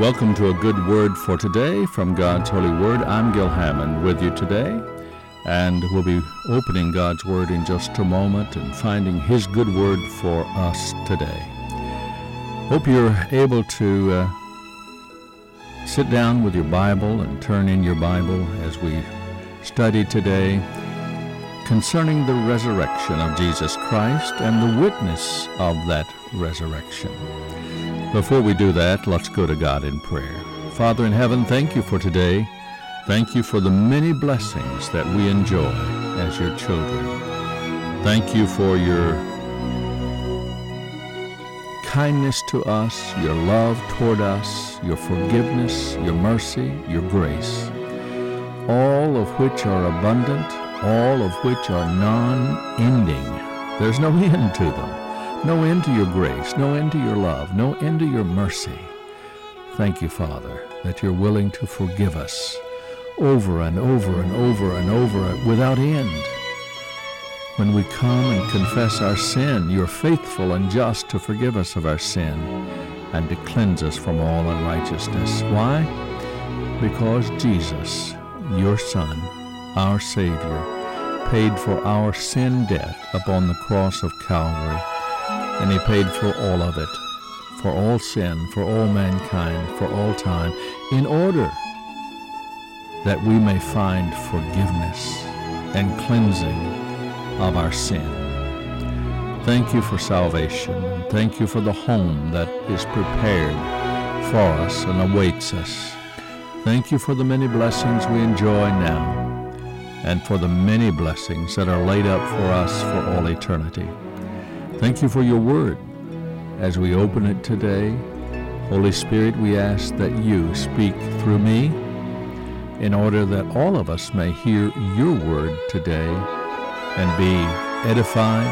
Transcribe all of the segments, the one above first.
Welcome to A Good Word for Today from God's Holy Word. I'm Gil Hammond with you today, and we'll be opening God's Word in just a moment and finding His good word for us today. Hope you're able to sit down with your Bible and turn in your Bible as we study today concerning the resurrection of Jesus Christ and the witness of that resurrection. Before we do that, let's go to God in prayer. Father in heaven, thank you for today. Thank you for the many blessings that we enjoy as your children. Thank you for your kindness to us, your love toward us, your forgiveness, your mercy, your grace, all of which are abundant, all of which are non-ending. There's no end to them. No end to your grace, no end to your love, no end to your mercy. Thank you, Father, that you're willing to forgive us over and over and over and over without end. When we come and confess our sin, you're faithful and just to forgive us of our sin and to cleanse us from all unrighteousness. Why? Because Jesus, your Son, our Savior, paid for our sin debt upon the cross of Calvary. And he paid for all of it, for all sin, for all mankind, for all time, in order that we may find forgiveness and cleansing of our sin. Thank you for salvation. Thank you for the home that is prepared for us and awaits us. Thank you for the many blessings we enjoy now and for the many blessings that are laid up for us for all eternity. Thank you for your word. As we open it today, Holy Spirit, we ask that you speak through me in order that all of us may hear your word today and be edified,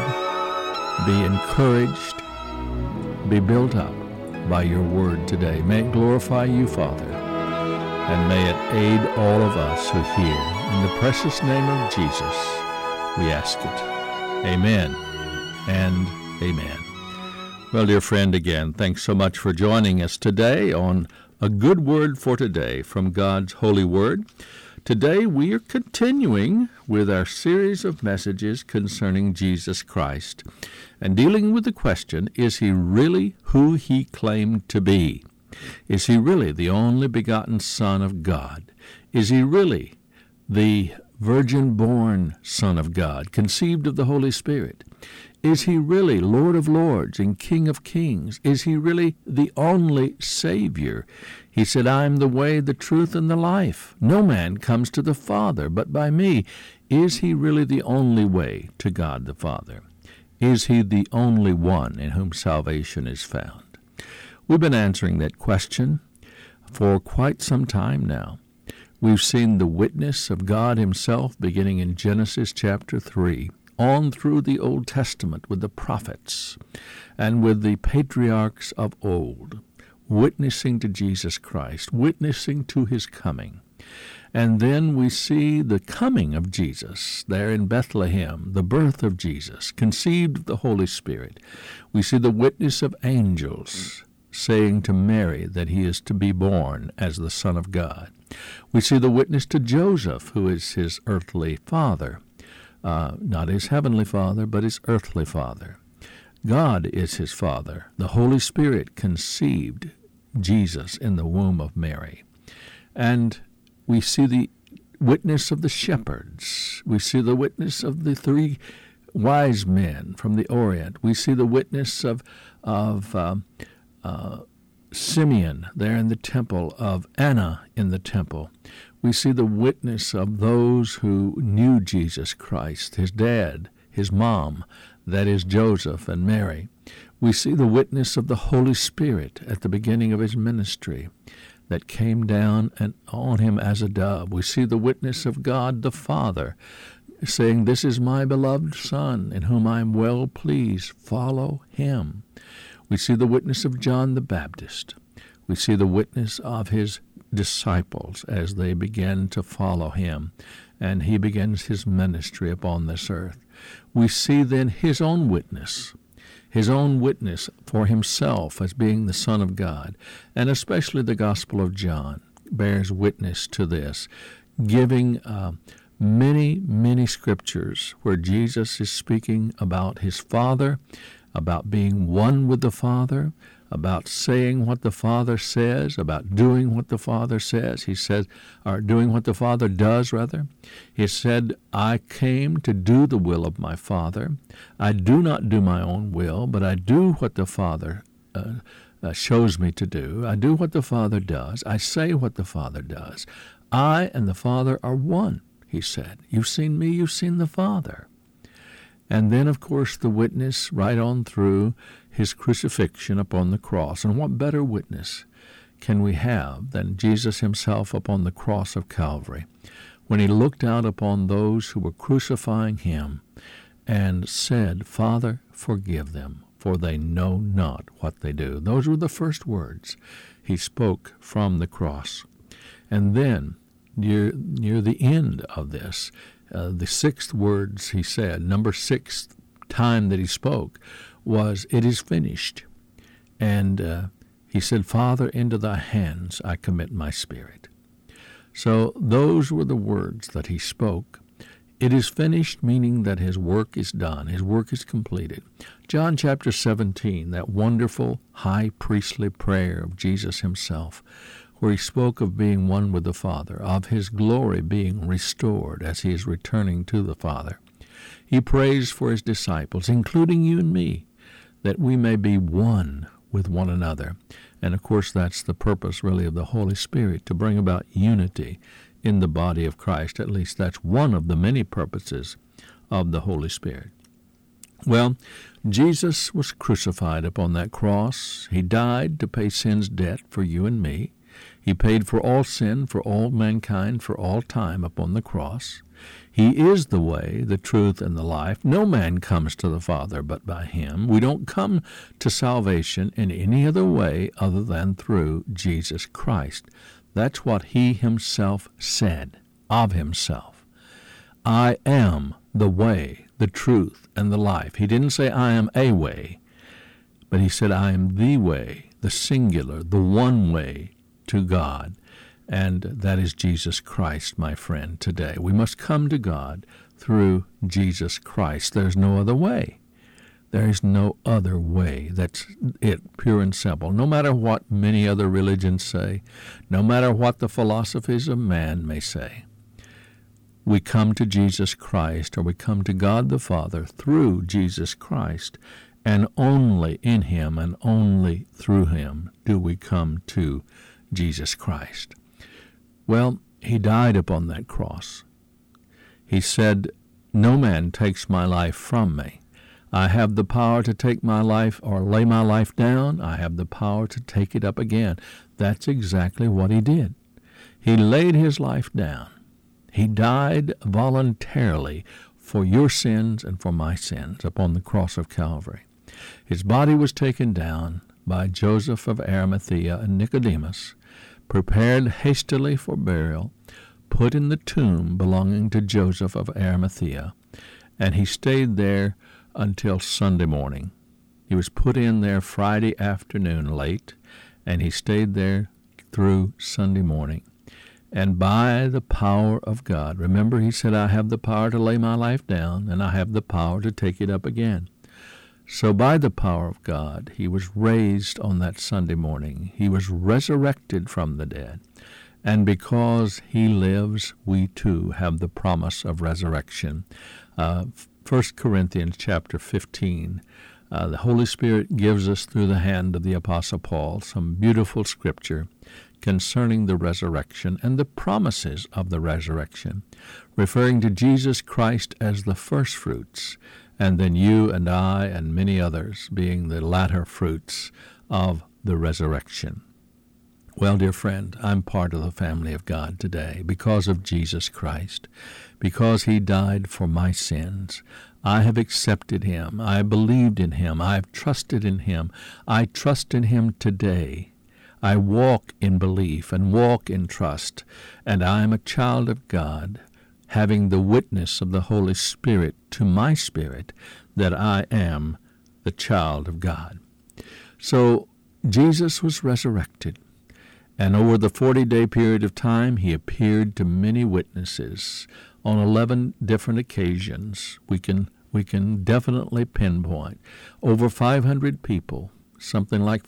be encouraged, be built up by your word today. May it glorify you, Father, and may it aid all of us who hear. In the precious name of Jesus, we ask it. Amen and amen. Well, dear friend, again, thanks so much for joining us today on A Good Word for Today from God's Holy Word. Today we are continuing with our series of messages concerning Jesus Christ and dealing with the question, is he really who he claimed to be? Is he really the only begotten Son of God? Is he really the virgin-born Son of God, conceived of the Holy Spirit? Is he really Lord of Lords and King of Kings? Is he really the only Savior? He said, I am the way, the truth, and the life. No man comes to the Father but by me. Is he really the only way to God the Father? Is he the only one in whom salvation is found? We've been answering that question for quite some time now. We've seen the witness of God himself beginning in Genesis chapter 3. On through the Old Testament with the prophets and with the patriarchs of old, witnessing to Jesus Christ, witnessing to his coming. And then we see the coming of Jesus there in Bethlehem, the birth of Jesus, conceived of the Holy Spirit. We see the witness of angels saying to Mary that he is to be born as the Son of God. We see the witness to Joseph, who is his earthly father. Not his heavenly father, but his earthly father. God is his father. The Holy Spirit conceived Jesus in the womb of Mary. And we see the witness of the shepherds. We see the witness of the three wise men from the Orient. We see the witness of Simeon there in the temple, of Anna in the temple. We see the witness of those who knew Jesus Christ, his dad, his mom, that is Joseph and Mary. We see the witness of the Holy Spirit at the beginning of his ministry that came down and on him as a dove. We see the witness of God the Father saying, this is my beloved Son, in whom I am well pleased. Follow him. We see the witness of John the Baptist. We see the witness of his disciples as they begin to follow him, and he begins his ministry upon this earth. We see then his own witness, his own witness for himself as being the Son of God, and especially the Gospel of John bears witness to this, giving many scriptures where Jesus is speaking about his Father, about being one with the Father, about saying what the Father says, about doing what the Father says. He says, or doing what the Father does, rather. He said, I came to do the will of my Father. I do not do my own will, but I do what the Father shows me to do. I do what the Father does. I say what the Father does. I and the Father are one, he said. You've seen me, you've seen the Father. And then, of course, the witness right on through his crucifixion upon the cross. And what better witness can we have than Jesus himself upon the cross of Calvary, when he looked out upon those who were crucifying him and said, Father, forgive them, for they know not what they do. Those were the first words he spoke from the cross. And then, near the end of this, the sixth words he said, number sixth time that he spoke, was, it is finished. And he said, Father, into thy hands I commit my spirit. So those were the words that he spoke. It is finished, meaning that his work is done. His work is completed. John chapter 17, that wonderful high priestly prayer of Jesus himself, where he spoke of being one with the Father, of his glory being restored as he is returning to the Father. He prays for his disciples, including you and me, that we may be one with one another. And of course, that's the purpose really of the Holy Spirit, to bring about unity in the body of Christ. At least that's one of the many purposes of the Holy Spirit. Well, Jesus was crucified upon that cross. He died to pay sin's debt for you and me. He paid for all sin, for all mankind, for all time upon the cross. He is the way, the truth, and the life. No man comes to the Father but by him. We don't come to salvation in any other way other than through Jesus Christ. That's what he himself said of himself. I am the way, the truth, and the life. He didn't say I am a way, but he said I am the way, the singular, the one way to God. And that is Jesus Christ, my friend, today. We must come to God through Jesus Christ. There's no other way. There is no other way. That's it, pure and simple. No matter what many other religions say, no matter what the philosophies of man may say, we come to Jesus Christ, or we come to God the Father through Jesus Christ, and only in him and only through him do we come to Jesus Christ. Well, he died upon that cross. He said, no man takes my life from me. I have the power to take my life or lay my life down. I have the power to take it up again. That's exactly what he did. He laid his life down. He died voluntarily for your sins and for my sins upon the cross of Calvary. His body was taken down by Joseph of Arimathea and Nicodemus, prepared hastily for burial, put in the tomb belonging to Joseph of Arimathea, and he stayed there until Sunday morning. He was put in there Friday afternoon late, and he stayed there through Sunday morning. And by the power of God, remember he said, I have the power to lay my life down, and I have the power to take it up again. So by the power of God, he was raised on that Sunday morning. He was resurrected from the dead. And because he lives, we too have the promise of resurrection. 1 Corinthians chapter 15, the Holy Spirit gives us through the hand of the Apostle Paul some beautiful scripture concerning the resurrection and the promises of the resurrection, referring to Jesus Christ as the first fruits, and then you and I and many others being the latter fruits of the resurrection. Well, dear friend, I'm part of the family of God today because of Jesus Christ, because he died for my sins. I have accepted him. I believed in him. I have trusted in him. I trust in him today. I walk in belief and walk in trust, and I am a child of God, having the witness of the Holy Spirit to my spirit that I am the child of God. So Jesus was resurrected, and over the 40-day period of time, he appeared to many witnesses on 11 different occasions. We can definitely pinpoint over 500 people, something like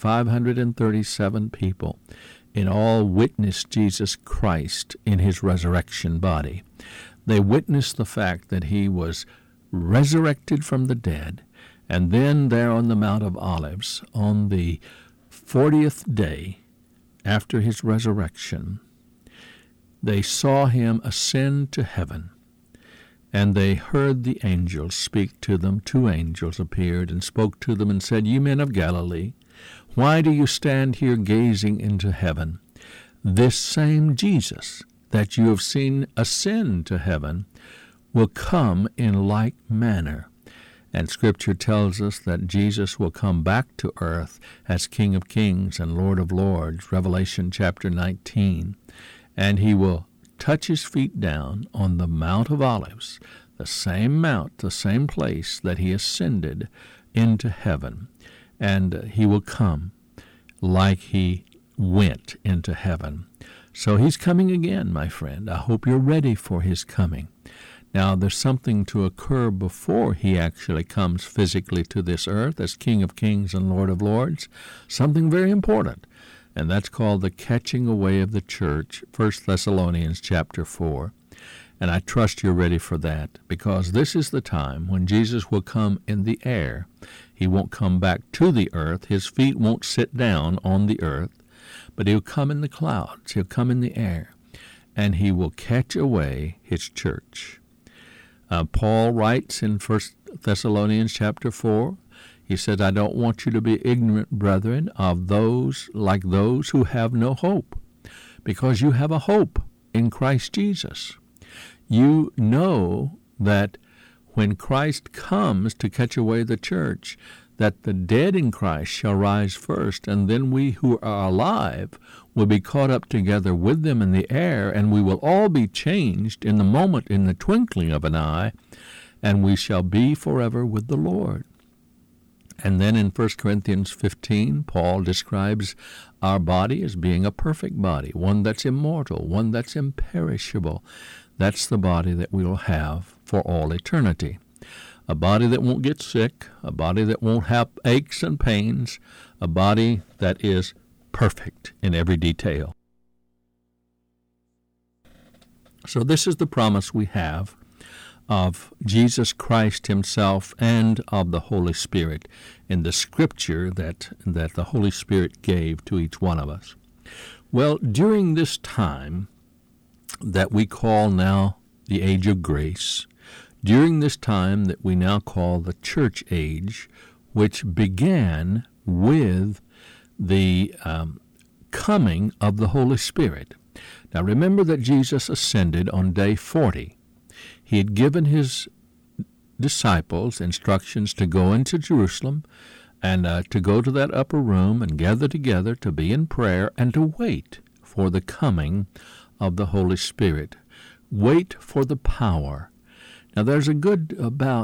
537 people, in all witnessed Jesus Christ in his resurrection body. They witnessed the fact that he was resurrected from the dead, and then there on the Mount of Olives, on the 40th day after his resurrection, they saw him ascend to heaven, and they heard the angels speak to them. 2 angels appeared and spoke to them and said, "You men of Galilee, why do you stand here gazing into heaven? This same Jesus that you have seen ascend to heaven will come in like manner." And Scripture tells us that Jesus will come back to earth as King of Kings and Lord of Lords, Revelation chapter 19. And he will touch his feet down on the Mount of Olives, the same mount, the same place that he ascended into heaven. And he will come like he went into heaven. So he's coming again, my friend. I hope you're ready for his coming. Now, there's something to occur before he actually comes physically to this earth as King of Kings and Lord of Lords, something very important, and that's called the catching away of the church, 1 Thessalonians chapter 4. And I trust you're ready for that, because this is the time when Jesus will come in the air. He won't come back to the earth. His feet won't sit down on the earth, but he'll come in the clouds. He'll come in the air, and he will catch away his church. Paul writes in 1 Thessalonians chapter 4, he said, "I don't want you to be ignorant, brethren, of those like those who have no hope, because you have a hope in Christ Jesus." You know that when Christ comes to catch away the church, that the dead in Christ shall rise first, and then we who are alive will be caught up together with them in the air, and we will all be changed in the moment, in the twinkling of an eye, and we shall be forever with the Lord. And then in 1 Corinthians 15, Paul describes our body as being a perfect body, one that's immortal, one that's imperishable. That's the body that we'll have for all eternity. A body that won't get sick, a body that won't have aches and pains, a body that is perfect in every detail. So this is the promise we have of Jesus Christ himself and of the Holy Spirit in the Scripture that the Holy Spirit gave to each one of us. Well, during this time that we call now the age of grace, during this time that we now call the church age, which began with the coming of the Holy Spirit. Now remember that Jesus ascended on day 40. He had given his disciples instructions to go into Jerusalem and to go to that upper room and gather together to be in prayer and to wait for the coming of the Holy Spirit. Wait for the power. Now, there's a good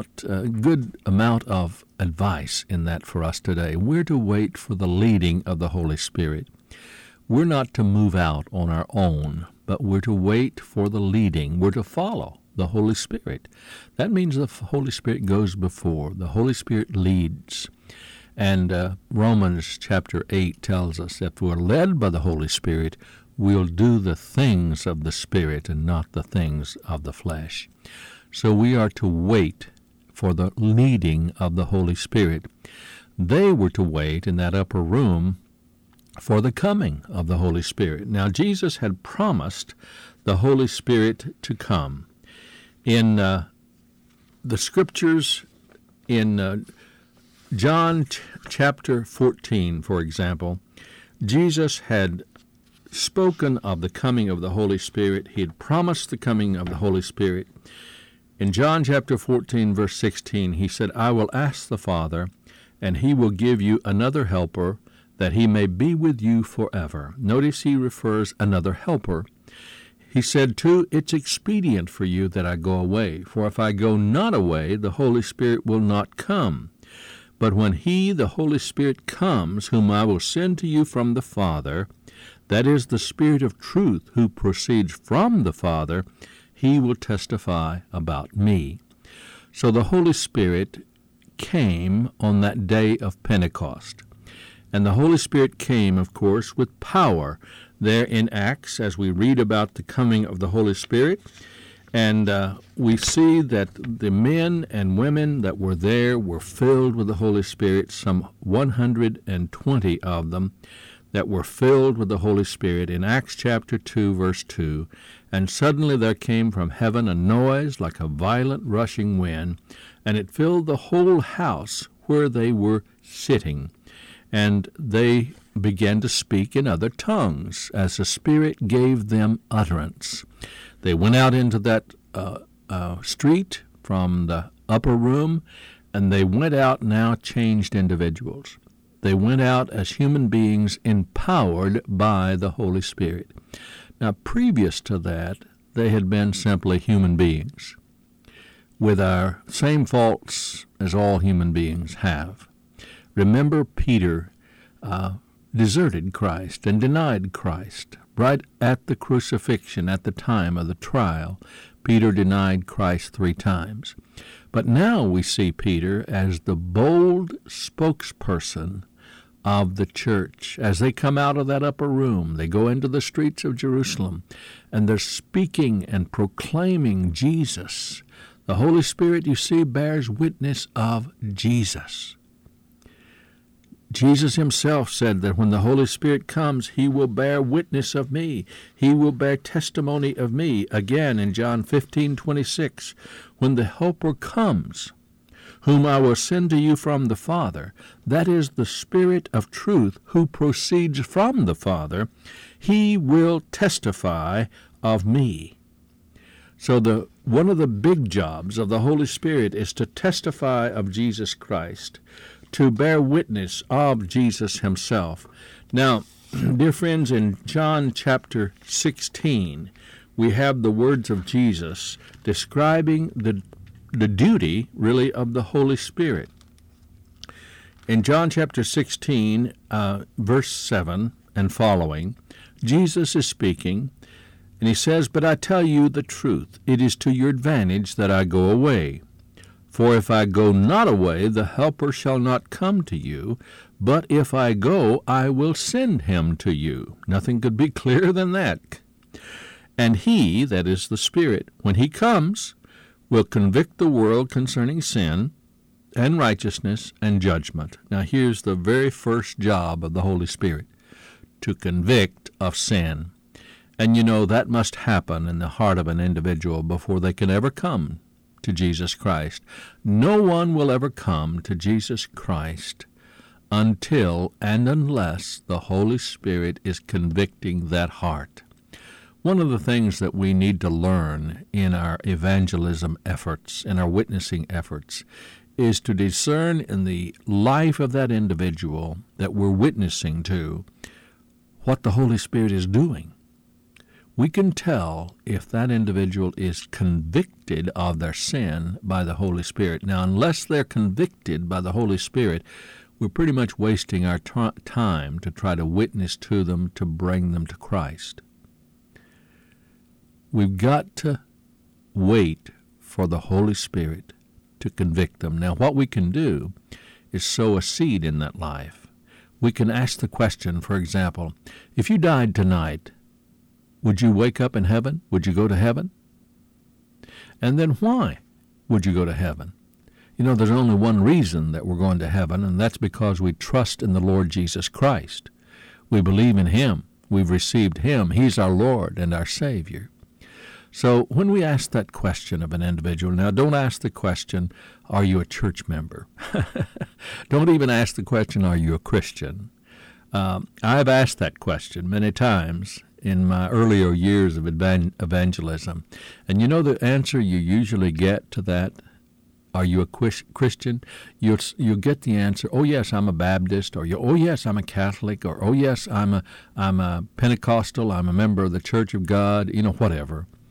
amount of advice in that for us today. We're to wait for the leading of the Holy Spirit. We're not to move out on our own, but we're to wait for the leading. We're to follow the Holy Spirit. That means the Holy Spirit goes before. The Holy Spirit leads. And Romans chapter 8 tells us that if we're led by the Holy Spirit, we'll do the things of the Spirit and not the things of the flesh. So we are to wait for the leading of the Holy Spirit. They were to wait in that upper room for the coming of the Holy Spirit. Now, Jesus had promised the Holy Spirit to come. In the Scriptures, in John chapter 14, for example, Jesus had spoken of the coming of the Holy Spirit. He had promised the coming of the Holy Spirit. In John chapter 14, verse 16, he said, "I will ask the Father, and he will give you another helper, that he may be with you forever." Notice he refers another helper. He said, too, "It's expedient for you that I go away, for if I go not away, the Holy Spirit will not come. But when he, the Holy Spirit, comes, whom I will send to you from the Father, that is the Spirit of truth who proceeds from the Father, he will testify about me. So the Holy Spirit came on that day of Pentecost. And the Holy Spirit came, of course, with power. There in Acts, as we read about the coming of the Holy Spirit, and we see that the men and women that were there were filled with the Holy Spirit, some 120 of them that were filled with the Holy Spirit in Acts chapter 2, verse 2. And suddenly there came from heaven a noise like a violent rushing wind, and it filled the whole house where they were sitting. And they began to speak in other tongues as the Spirit gave them utterance. They went out into that street from the upper room, and they went out now changed individuals. They went out as human beings empowered by the Holy Spirit. Now, previous to that, they had been simply human beings with our same faults as all human beings have. Remember, Peter deserted Christ and denied Christ. Right at the crucifixion, at the time of the trial, Peter denied Christ 3 times. But now we see Peter as the bold spokesperson of the church. As they come out of that upper room, they go into the streets of Jerusalem, and they're speaking and proclaiming Jesus. The Holy Spirit, you see, bears witness of Jesus. Jesus himself said that when the Holy Spirit comes, he will bear witness of me. He will bear testimony of me. Again, in John 15:26, when the Helper comes, whom I will send to you from the Father, that is the Spirit of truth who proceeds from the Father, he will testify of me. So one of the big jobs of the Holy Spirit is to testify of Jesus Christ, to bear witness of Jesus himself. Now, dear friends, in John chapter 16, we have the words of Jesus describing the duty, really, of the Holy Spirit. In John chapter 16, verse 7 and following, Jesus is speaking, and he says, "But I tell you the truth, it is to your advantage that I go away. For if I go not away, the Helper shall not come to you, but if I go, I will send him to you." Nothing could be clearer than that. "And he," that is the Spirit, "when he comes, will convict the world concerning sin and righteousness and judgment." Now here's the very first job of the Holy Spirit, to convict of sin. And you know that must happen in the heart of an individual before they can ever come to Jesus Christ. No one will ever come to Jesus Christ until and unless the Holy Spirit is convicting that heart. One of the things that we need to learn in our evangelism efforts, in our witnessing efforts, is to discern in the life of that individual that we're witnessing to what the Holy Spirit is doing. We can tell if that individual is convicted of their sin by the Holy Spirit. Now, unless they're convicted by the Holy Spirit, we're pretty much wasting our time to try to witness to them, to bring them to Christ. We've got to wait for the Holy Spirit to convict them. Now, what we can do is sow a seed in that life. We can ask the question, for example, if you died tonight, would you wake up in heaven? Would you go to heaven? And then why would you go to heaven? You know, there's only one reason that we're going to heaven, and that's because we trust in the Lord Jesus Christ. We believe in him. We've received him. He's our Lord and our Savior. So when we ask that question of an individual, now don't ask the question, are you a church member? Don't even ask the question, are you a Christian? I've asked that question many times in my earlier years of evangelism. And you know the answer you usually get to that, are you a Christian? You'll get the answer, oh yes, I'm a Baptist, or oh yes, I'm a Catholic, or oh yes, I'm a Pentecostal, I'm a member of the Church of God, whatever.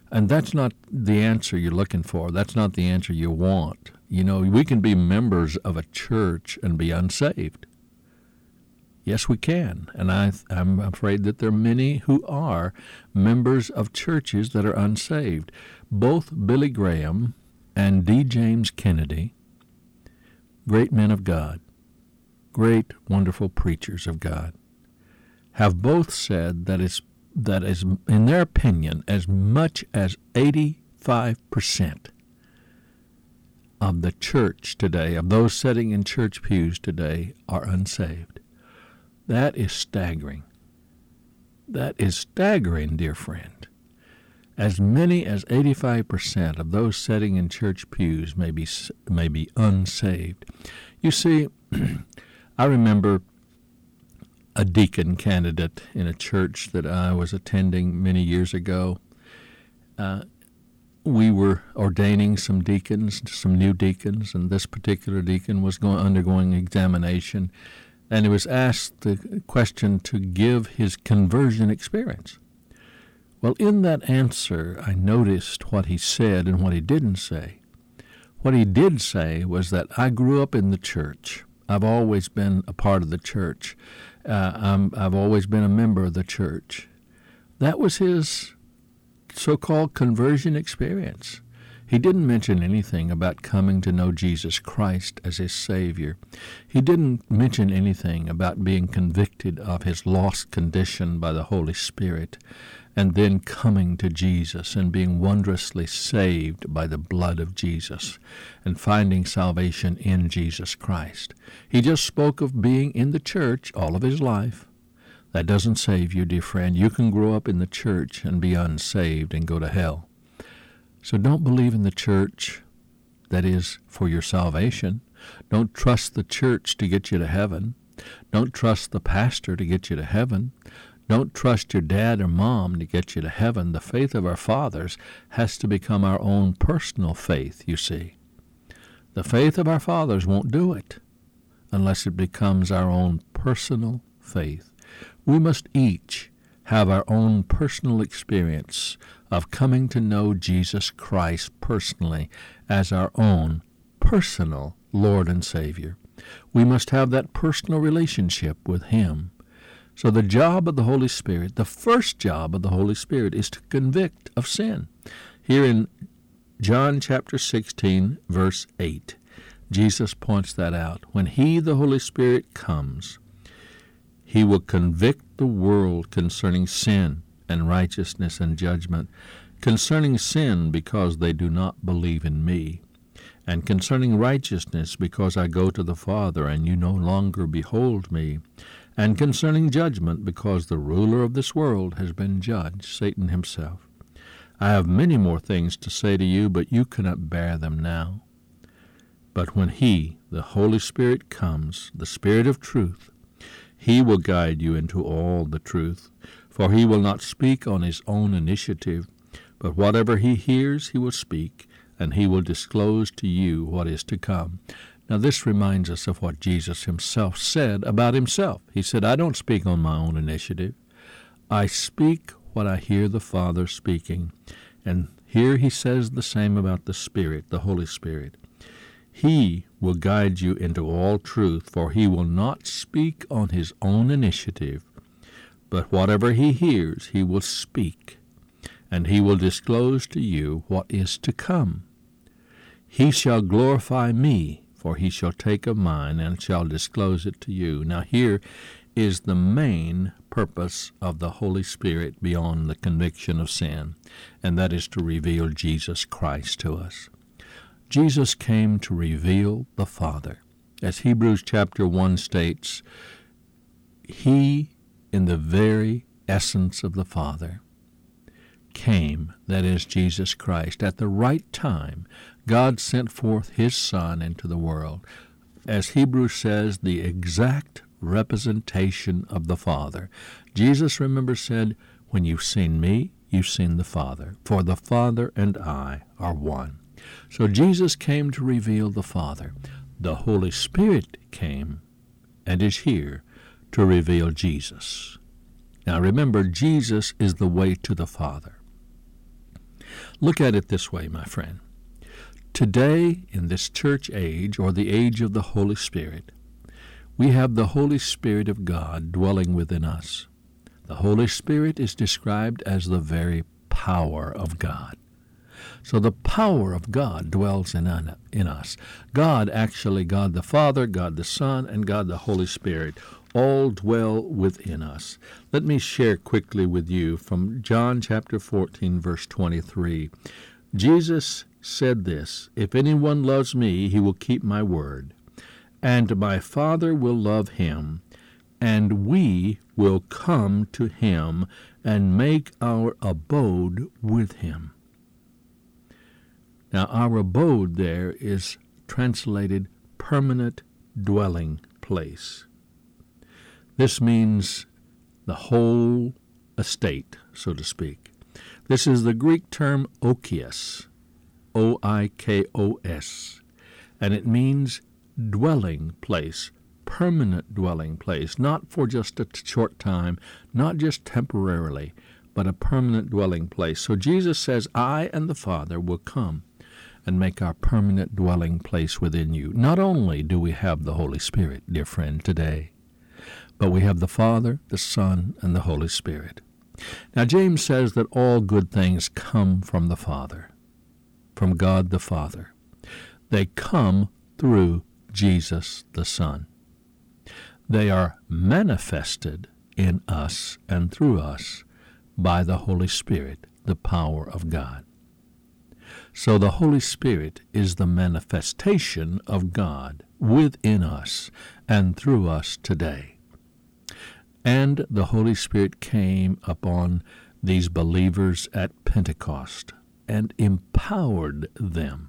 And that's not the answer you're looking for. That's not the answer you want. You know, we can be members of a church and be unsaved. Yes, we can. And I'm afraid that there are many who are members of churches that are unsaved. Both Billy Graham and D. James Kennedy, great men of God, great, wonderful preachers of God, have both said that is, in their opinion, as much as 85% of the church today, of those sitting in church pews today, are unsaved. That is staggering. That is staggering, dear friend. As many as 85% of those sitting in church pews may be unsaved. You see, I remember a deacon candidate in a church that I was attending many years ago. We were ordaining some deacons, some new deacons, and this particular deacon was undergoing examination. And he was asked the question to give his conversion experience. Well, in that answer, I noticed what he said and what he didn't say. What he did say was that I grew up in the church. I've always been a part of the church. I've always been a member of the church. That was his so-called conversion experience. He didn't mention anything about coming to know Jesus Christ as his Savior. He didn't mention anything about being convicted of his lost condition by the Holy Spirit and then coming to Jesus and being wondrously saved by the blood of Jesus and finding salvation in Jesus Christ. He just spoke of being in the church all of his life. That doesn't save you, dear friend. You can grow up in the church and be unsaved and go to hell. So don't believe in the church that is for your salvation. Don't trust the church to get you to heaven. Don't trust the pastor to get you to heaven. Don't trust your dad or mom to get you to heaven. The faith of our fathers has to become our own personal faith, you see. The faith of our fathers won't do it unless it becomes our own personal faith. We must each have our own personal experience of coming to know Jesus Christ personally as our own personal Lord and Savior. We must have that personal relationship with Him. So the job of the Holy Spirit, the first job of the Holy Spirit, is to convict of sin. Here in John chapter 16, verse 8, Jesus points that out. When He, the Holy Spirit, comes, He will convict the world concerning sin and righteousness and judgment, concerning sin because they do not believe in me, and concerning righteousness because I go to the Father and you no longer behold me, and concerning judgment because the ruler of this world has been judged, Satan himself. I have many more things to say to you, but you cannot bear them now. But when He, the Holy Spirit, comes, the Spirit of truth, He will guide you into all the truth, for He will not speak on His own initiative, but whatever He hears He will speak, and He will disclose to you what is to come. Now this reminds us of what Jesus Himself said about Himself. He said, I don't speak on my own initiative. I speak what I hear the Father speaking. And here He says the same about the Spirit, the Holy Spirit. He will guide you into all truth, for He will not speak on His own initiative, but whatever He hears He will speak, and He will disclose to you what is to come. He shall glorify me, for He shall take of mine and shall disclose it to you. Now here is the main purpose of the Holy Spirit beyond the conviction of sin, and that is to reveal Jesus Christ to us. Jesus came to reveal the Father. As Hebrews chapter 1 states, He, in the very essence of the Father, came, that is Jesus Christ, at the right time. God sent forth His Son into the world. As Hebrews says, the exact representation of the Father. Jesus, remember, said, when you've seen me, you've seen the Father, for the Father and I are one. So Jesus came to reveal the Father. The Holy Spirit came and is here to reveal Jesus. Now remember, Jesus is the way to the Father. Look at it this way, my friend. Today, in this church age, or the age of the Holy Spirit, we have the Holy Spirit of God dwelling within us. The Holy Spirit is described as the very power of God. So the power of God dwells in us. God, actually, God the Father, God the Son, and God the Holy Spirit all dwell within us. Let me share quickly with you from John chapter 14, verse 23. Jesus said this, "If anyone loves me, he will keep my word, and my Father will love him, and we will come to him and make our abode with him." Now, our abode there is translated permanent dwelling place. This means the whole estate, so to speak. This is the Greek term oikos, O-I-K-O-S, and it means dwelling place, permanent dwelling place, not for just a short time, not just temporarily, but a permanent dwelling place. So Jesus says, I and the Father will come and make our permanent dwelling place within you. Not only do we have the Holy Spirit, dear friend, today, but we have the Father, the Son, and the Holy Spirit. Now, James says that all good things come from the Father, from God the Father. They come through Jesus the Son. They are manifested in us and through us by the Holy Spirit, the power of God. So the Holy Spirit is the manifestation of God within us and through us today. And the Holy Spirit came upon these believers at Pentecost and empowered them.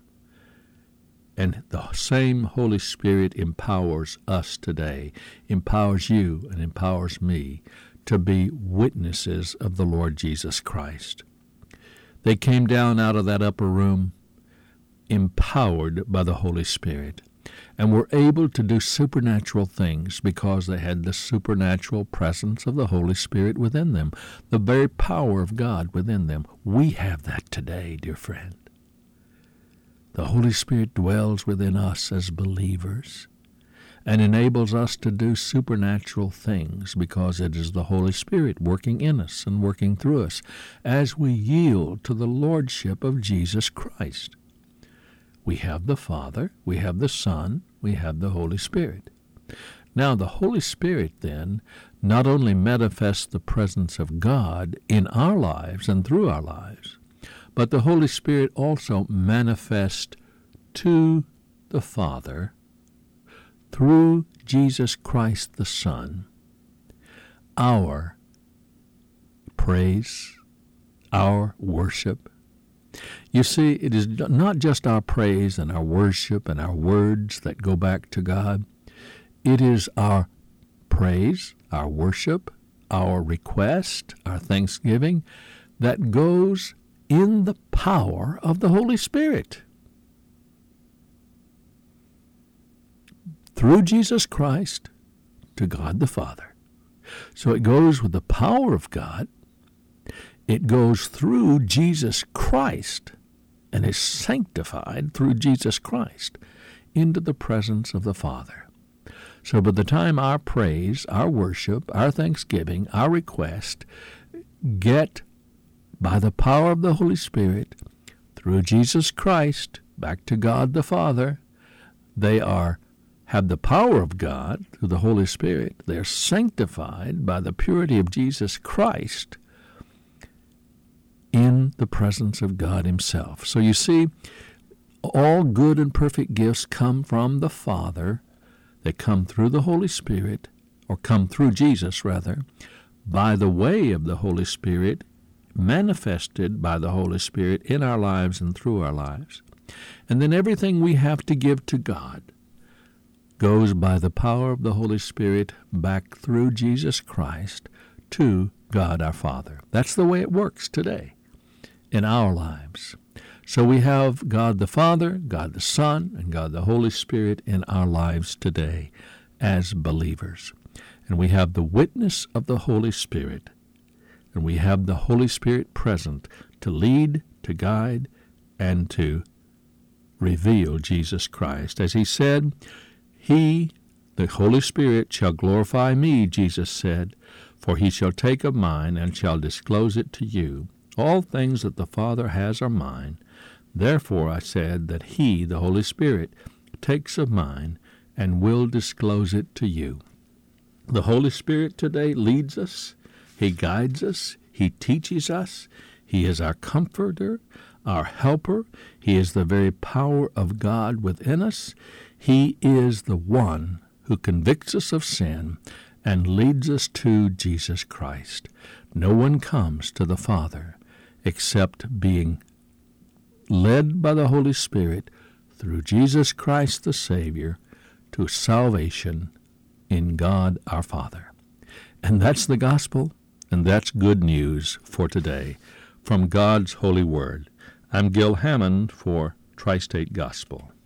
And the same Holy Spirit empowers us today, empowers you and empowers me to be witnesses of the Lord Jesus Christ. They came down out of that upper room empowered by the Holy Spirit and were able to do supernatural things because they had the supernatural presence of the Holy Spirit within them, the very power of God within them. We have that today, dear friend. The Holy Spirit dwells within us as believers and enables us to do supernatural things because it is the Holy Spirit working in us and working through us as we yield to the Lordship of Jesus Christ. We have the Father, we have the Son, we have the Holy Spirit. Now, the Holy Spirit then not only manifests the presence of God in our lives and through our lives, but the Holy Spirit also manifests to the Father through Jesus Christ the Son, our praise, our worship. You see, it is not just our praise and our worship and our words that go back to God. It is our praise, our worship, our request, our thanksgiving that goes in the power of the Holy Spirit. Through Jesus Christ to God the Father. So it goes with the power of God. It goes through Jesus Christ and is sanctified through Jesus Christ into the presence of the Father. So by the time our praise, our worship, our thanksgiving, our request get by the power of the Holy Spirit through Jesus Christ back to God the Father, they have the power of God through the Holy Spirit. They're sanctified by the purity of Jesus Christ in the presence of God himself. So you see, all good and perfect gifts come from the Father. They come through the Holy Spirit, or come through Jesus, rather, by the way of the Holy Spirit, manifested by the Holy Spirit in our lives and through our lives. And then everything we have to give to God goes by the power of the Holy Spirit back through Jesus Christ to God our Father. That's the way it works today in our lives. So we have God the Father, God the Son, and God the Holy Spirit in our lives today as believers. And we have the witness of the Holy Spirit, and we have the Holy Spirit present to lead, to guide, and to reveal Jesus Christ. As he said, He, the Holy Spirit, shall glorify me, Jesus said, for he shall take of mine and shall disclose it to you. All things that the Father has are mine. Therefore I said that he, the Holy Spirit, takes of mine and will disclose it to you. The Holy Spirit today leads us. He guides us. He teaches us. He is our comforter, our helper. He is the very power of God within us. He is the one who convicts us of sin and leads us to Jesus Christ. No one comes to the Father except being led by the Holy Spirit through Jesus Christ the Savior to salvation in God our Father. And that's the gospel, and that's good news for today from God's holy word. I'm Gil Hammond for Tri-State Gospel.